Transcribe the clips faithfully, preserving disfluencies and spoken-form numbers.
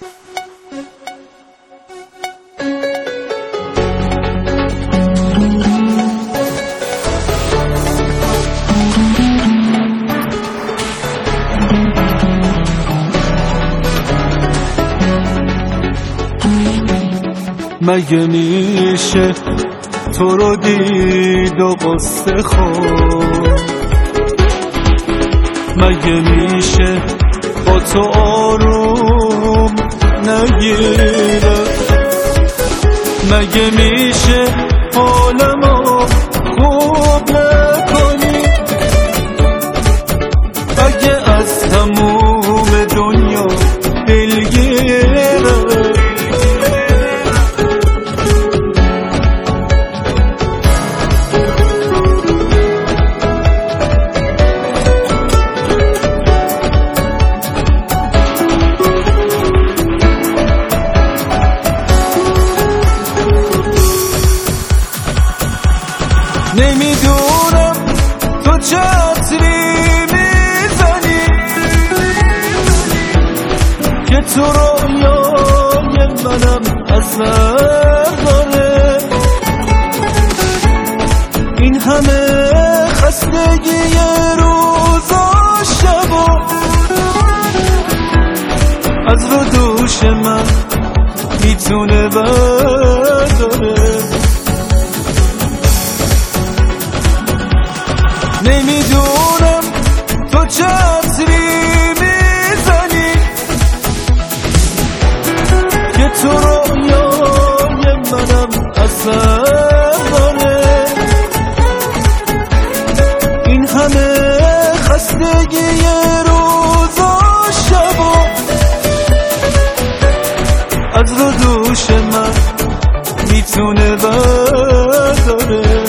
مگه میشه تو رو دید و قصه خور؟ مگه میشه با تو آروم نگیره؟ مگه میشه حالمو خوب نکنی؟ مگه از تموم دنیا دلگیره؟ نمیدونم تو چه عطری میزنی که تو رویای منم اثر داره. این همه خستگی روز و شبا از رو دوش من میتونه برداره. نمیدونم تو چه عطری میزنی که تو رویای منم اثر داره. این همه خستگی روز و شبا از رو دوش من میتونه برداره.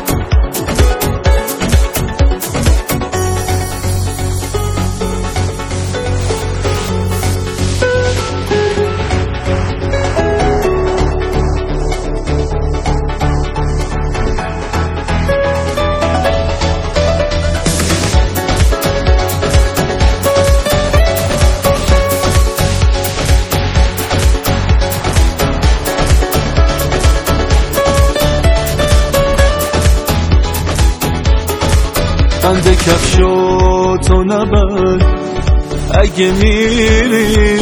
بند کفشو تو نبند اگه میری،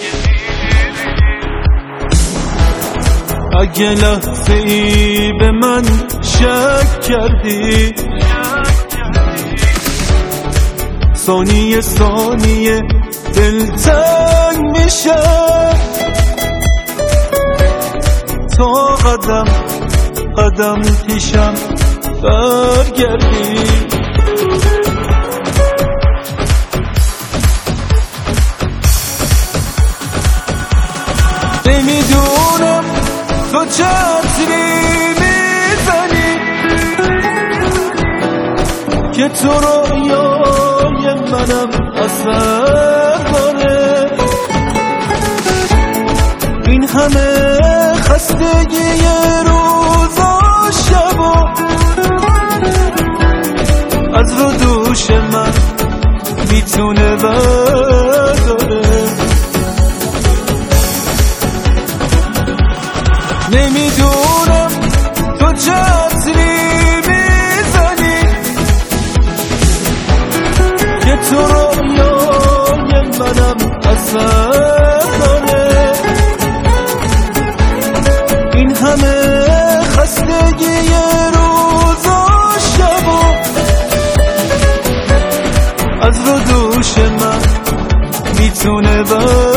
اگه لحظه ای به من شک کردی، ثانیه ثانیه دلتنگ میشه تا قدم قدم پیشم برگردی. نمیدونم تو چه عطری میزنی که تو رویای منم اثر داره. این همه خستگی روز و شبا از رو دوش من میتونه برداره. نمیدونم تو چه عطری میزنی که تو رویای منم اثر داره. این همه خستگی روز و شبا از رو دوش من میتونه برداره.